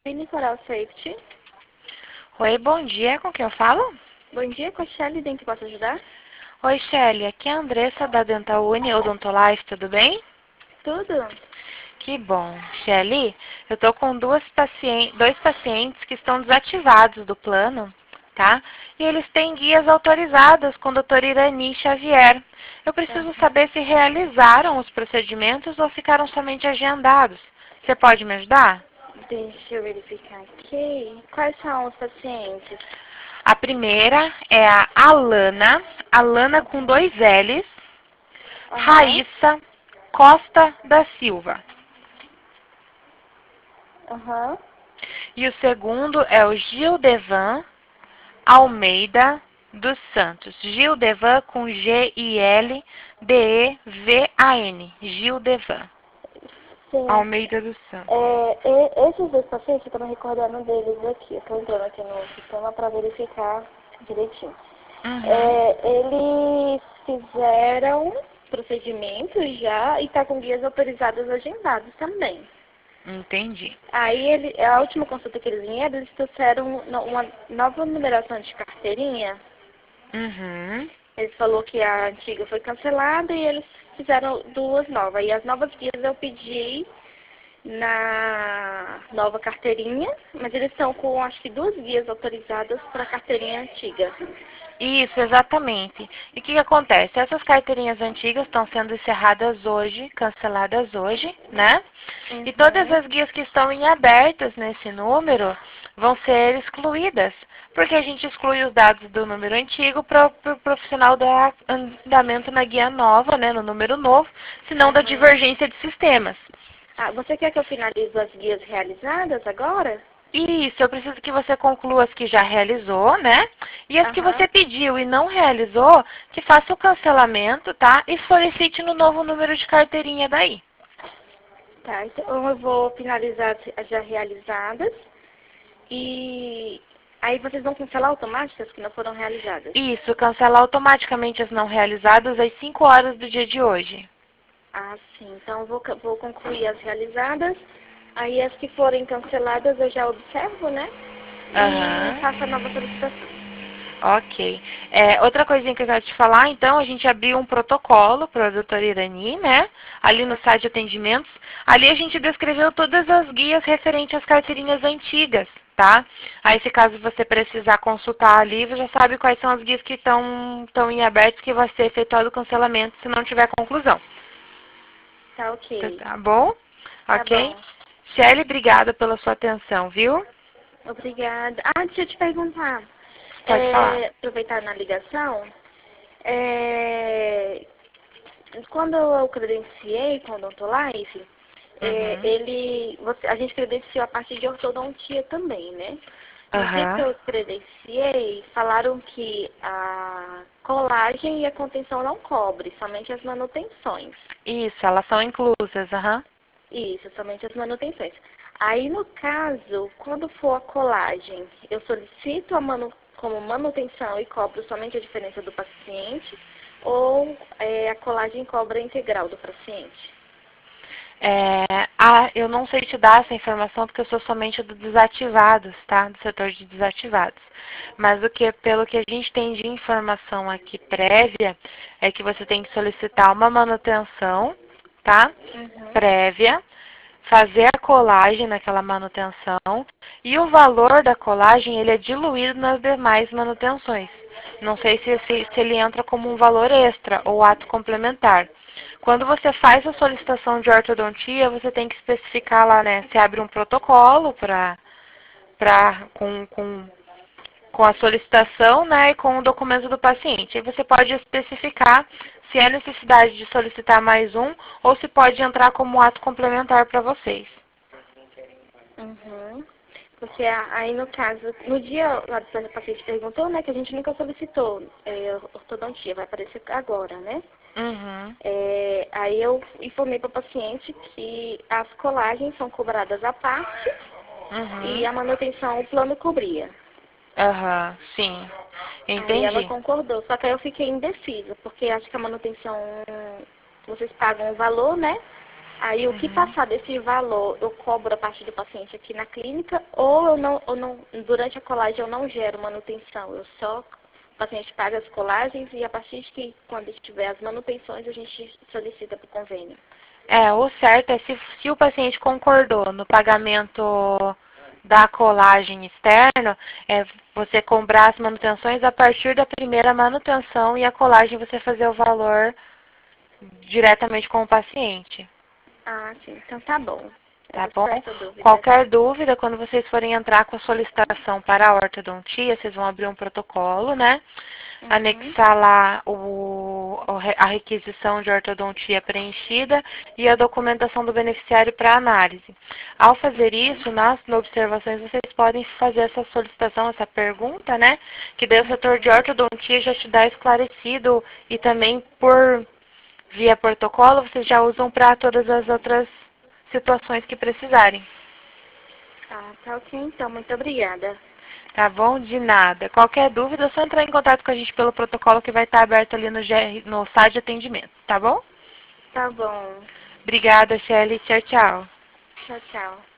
Mini Coral Safety. Oi, bom dia. Com quem eu falo? Bom dia, com a Shelly, em que posso ajudar? Oi, Shelly. Aqui é a Andressa da Dental Uni Odontolife, tudo bem? Tudo? Que bom. Shelly, eu tô com dois pacientes que estão desativados do plano, tá? E eles têm guias autorizadas com o Dr. Irani Xavier. Eu preciso Aham. saber se realizaram os procedimentos ou ficaram somente agendados. Você pode me ajudar? Deixa eu verificar aqui. Quais são os pacientes? A primeira é a Alana com dois L's, Aham. Raíssa Costa da Silva. Aham. E o segundo é o Gildevan Almeida dos Santos. Gildevan com Gildevan. Gildevan Sim. Almeida dos Santos. Esses dois pacientes, eu tô me recordando deles aqui. Eu tô entrando aqui no sistema para verificar direitinho. Uhum, Eles fizeram procedimentos já e tá com guias autorizados agendados também. entendi. Aí a última consulta que eles vieram, eles trouxeram uma nova numeração de carteirinha. Uhum. Eles falou que a antiga foi cancelada e eles fizeram duas novas. E as novas guias eu pedi na nova carteirinha, mas eles estão com acho que duas guias autorizadas para a carteirinha antiga. Isso, exatamente. E o que acontece? Essas carteirinhas antigas estão sendo encerradas hoje, canceladas hoje, né? E todas Uhum. as guias que estão em abertas nesse número vão ser excluídas, porque a gente exclui os dados do número antigo para o profissional dar andamento na guia nova, né, no número novo, senão da Uhum. divergência de sistemas. Ah, você quer que eu finalize as guias realizadas agora? Isso, eu preciso que você conclua as que já realizou, né? E as que Aham. você pediu e não realizou, que faça o cancelamento, tá? E solicite no novo número de carteirinha daí. Tá, então eu vou finalizar as já realizadas. E aí vocês vão cancelar automáticas que não foram realizadas? Isso, cancelar automaticamente as não realizadas às 5 horas do dia de hoje. Ah, sim. Então eu vou concluir as realizadas. Aí as que forem canceladas eu já observo, né? E Aham. faço a nova solicitação. Ok. Outra coisinha que eu quero te falar, então, a gente abriu um protocolo para a doutora Irani, né? Ali no site de atendimentos. Ali a gente descreveu todas as guias referentes às carteirinhas antigas, tá? Aí, se caso você precisar consultar ali, você já sabe quais são as guias que estão em aberto, que vai ser efetuado o cancelamento se não tiver conclusão. Tá ok. Tá bom? Tá Ok? bom. Shelly, obrigada pela sua atenção, viu? Obrigada. Ah, deixa eu te perguntar. Pode falar. Aproveitar na ligação, é, quando eu credenciei com o Odontolife, Uhum. a gente credenciou a parte de ortodontia também, né? No dia que Aham. eu credenciei, falaram que a colagem e a contenção não cobre, somente as manutenções. Isso, elas são inclusas, aham. Isso, somente as manutenções. Aí, no caso, quando for a colagem, eu solicito como manutenção e cobro somente a diferença do paciente, ou a colagem cobra a integral do paciente? Eu não sei te dar essa informação porque eu sou somente do desativados, tá? Do setor de desativados. Mas pelo que a gente tem de informação aqui prévia, é que você tem que solicitar uma manutenção, tá? Uhum. Prévia, fazer a colagem naquela manutenção e o valor da colagem ele é diluído nas demais manutenções. Não sei se ele entra como um valor extra ou ato complementar. Quando você faz a solicitação de ortodontia, você tem que especificar lá, né? Você abre um protocolo com a solicitação, né, e com o documento do paciente. Aí você pode especificar se é necessidade de solicitar mais um ou se pode entrar como ato complementar para vocês. Uhum. Porque aí, no caso, no dia lá do paciente perguntou, né, que a gente nunca solicitou ortodontia, vai aparecer agora, né? Uhum, Aí eu informei para o paciente que as colagens são cobradas à parte e uhum, a manutenção o plano cobria. aham, sim, Aí ela entendi. concordou, só que aí eu fiquei indecisa, porque acho que a manutenção, vocês pagam o valor, né? Aí o que passar desse valor, eu cobro a parte do paciente aqui na clínica, ou durante a colagem eu não gero manutenção, o paciente paga as colagens e a partir de que, quando tiver as manutenções, a gente solicita para o convênio. O certo é se o paciente concordou no pagamento da colagem externa, é você cobrar as manutenções a partir da primeira manutenção e a colagem você fazer o valor diretamente com o paciente. Ah, sim. Então tá bom. Tá Era bom? só essa dúvida. Qualquer dúvida, quando vocês forem entrar com a solicitação para a ortodontia, vocês vão abrir um protocolo, né? Anexar lá a requisição de ortodontia preenchida e a documentação do beneficiário para análise. Ao fazer isso, nas observações, vocês podem fazer essa solicitação, essa pergunta, né? Que daí o setor de ortodontia já te dá esclarecido e também via protocolo, vocês já usam para todas as outras situações que precisarem. Ah, tá ok então. Muito obrigada. Tá bom? De nada. Qualquer dúvida, é só entrar em contato com a gente pelo protocolo que vai estar aberto ali no site de atendimento, tá bom? Tá bom. Obrigada, Shelly. Tchau, tchau. Tchau, tchau.